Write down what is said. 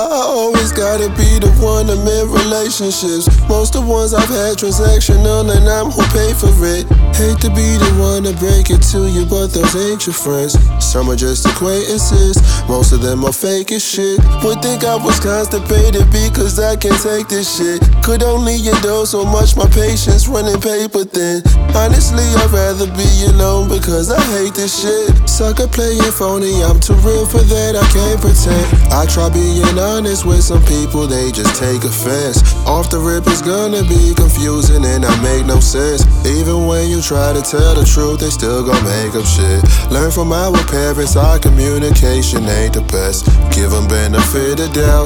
I always gotta be the one to mend relationships. Most of the ones I've had transactional, and I'm who pay for it. Hate to be the one to break it to you, but those ain't your friends. Some are just acquaintances, most of them are fake as shit. Would think I was constipated because I can't take this shit. Could only endure so much, my patience running paper thin. Honestly, I'd rather be alone because I hate this shit. Sucker playing phony, I'm too real for that, I can't pretend. I try being honest with some people, they just take offense. Off the rip it's gonna be confusing and I make no sense. Even when you try to tell the truth, they still gon' make up shit. Learn from our parents, our communication ain't the best. Give them benefit of doubt.